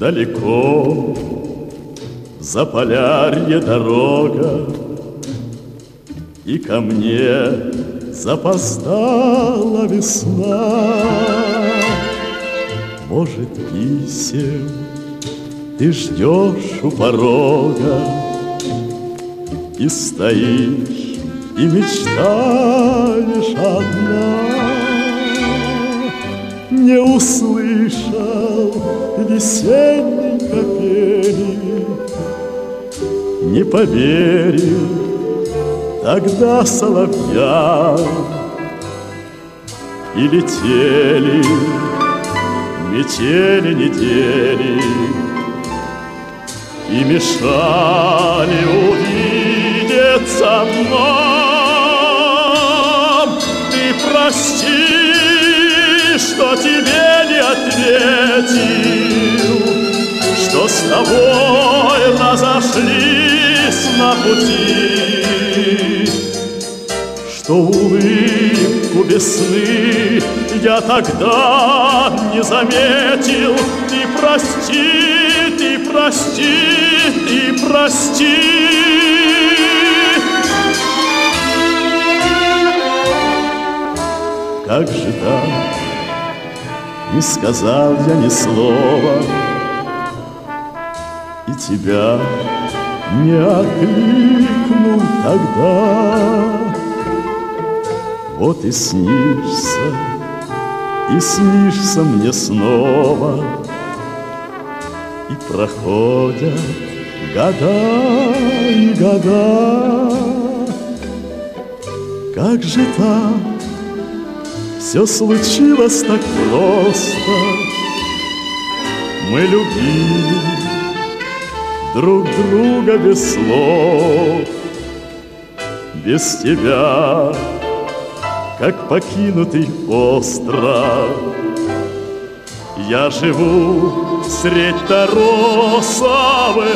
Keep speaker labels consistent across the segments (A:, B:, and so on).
A: Далеко за полярье дорога, и ко мне запоздала весна. Может, писем ты ждешь у порога, и стоишь, и мечтаешь одна. Не услышал весенней капели, не поверил тогда соловья. И летели метели недели, и мешали увидеться нам. Ты прости, что тебе не ответил, что с тобой разошлись на пути, что улыбку весны я тогда не заметил. Ты прости, ты прости, ты прости. Как же так? Не сказал я ни слова, и тебя не окликнул тогда. Вот и снишься мне снова, и проходят года и года. Как же так? Все случилось так просто. Мы любили друг друга без слов, без тебя, как покинутый остров. Я живу средь торосовых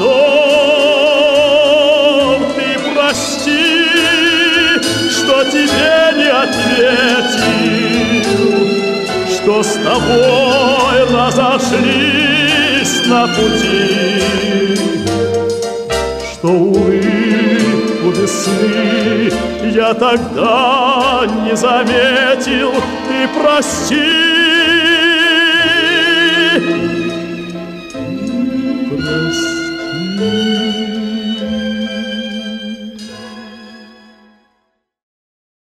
A: льдов. Ты прости, что тебе не ответил, что с тобой разошлись на пути, что улыбку весны я тогда не заметил. Ты прости,